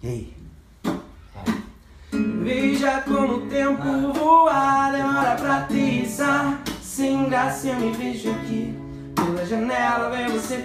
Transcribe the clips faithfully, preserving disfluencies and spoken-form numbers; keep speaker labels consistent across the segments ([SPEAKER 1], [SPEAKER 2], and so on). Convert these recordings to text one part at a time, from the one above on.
[SPEAKER 1] Ei. Veja como o tempo voa, demora pra aterrissar. Sem graça eu me vejo aqui, pela janela ver você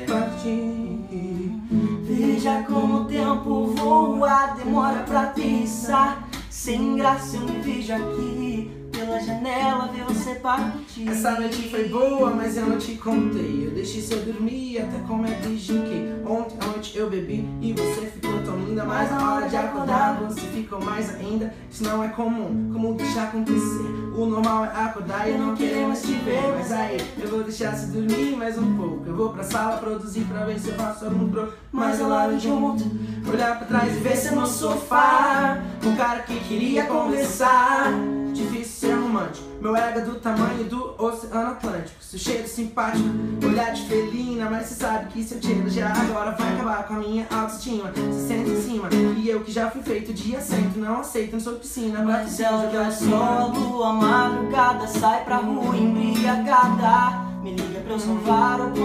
[SPEAKER 1] partir. Veja como o tempo voa, demora pra aterrissar. Sem graça eu me vejo aqui, pela janela ver você partir. Essa noite foi boa, mas eu não te contei. Eu deixei você dormir, até comer brinquei. Ontem à noite eu bebi e você ficou tão linda, mas na hora de acordar você ficou mais ainda. Isso não é comum, como deixar acontecer? O normal é acordar e eu não querer mais te ver. Mas aí, eu vou deixar você dormir mais um pouco. Eu vou pra sala produzir pra ver se eu faço algum pro. Mas ao lado junto, olhar pra trás e ver você no sofá, com um cara que queria conversar. Difícil ser romântico, meu ego é do tamanho do Oceano Atlântico. Seu cheiro simpático, olhar de felina, mas cê sabe que seu cheiro já agora vai acabar com a minha autoestima. Cê senta em cima, e eu que já fui feito de assento, não aceito, não sou piscina.
[SPEAKER 2] Mas ela jogar só a lua, madrugada, sai pra rua embriagada. Me liga pra eu salvar o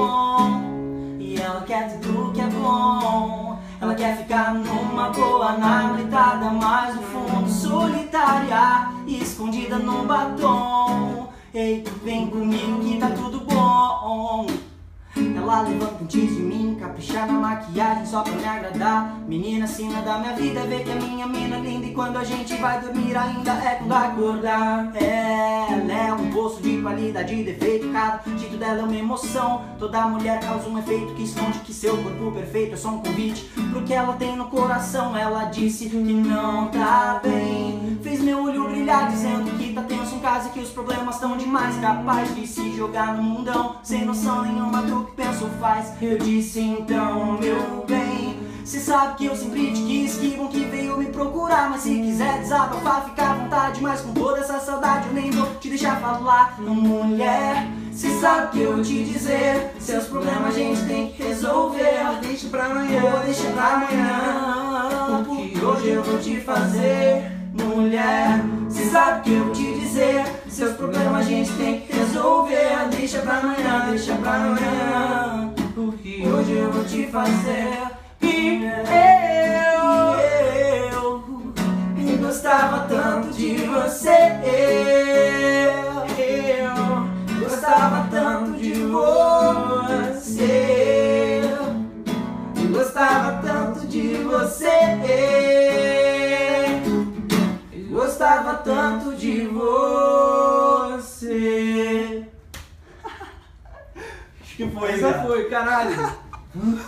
[SPEAKER 2] bom, e ela quer tudo que é bom. Ela quer ficar numa boa, na noitada, mas no fundo solitária e escondida num batom. Ei, vem comigo que tá tudo bom. Ela levanta antes de mim, caprichar na maquiagem só pra me agradar. Menina acima da minha vida, vê que a minha mina é linda. E quando a gente vai dormir ainda é quando acordar. Ela é um poço de qualidade e defeito, cada jeito dela é uma emoção. Toda mulher causa um efeito que esconde que seu corpo perfeito é só um convite pro que ela tem no coração. Ela disse que não tá bem, fez meu olho brilhar dizendo que tá tenso em casa e que os problemas tão demais, capaz de se jogar no mundão sem noção nenhuma do que penso faz. Eu disse então, meu bem, cê sabe que eu sempre te quis, que bom que veio me procurar. Mas se quiser desabafar, fica à vontade, mas com toda essa saudade eu nem vou te deixar falar. Mulher, cê sabe que eu vou te dizer, seus problemas a gente tem que resolver.
[SPEAKER 1] Deixa pra amanhã,
[SPEAKER 2] vou deixar pra amanhã, porque hoje eu vou te fazer. Mulher, cê sabe que eu vou te dizer, seus problemas a gente tem que resolver. Deixa pra amanhã, deixa pra amanhã, porque hoje eu vou te fazer. E eu, eu, eu gostava tanto de você. Eu gostava tanto de você. Eu gostava tanto de você. Gostava tanto de você.
[SPEAKER 1] Acho que foi, já foi, caralho.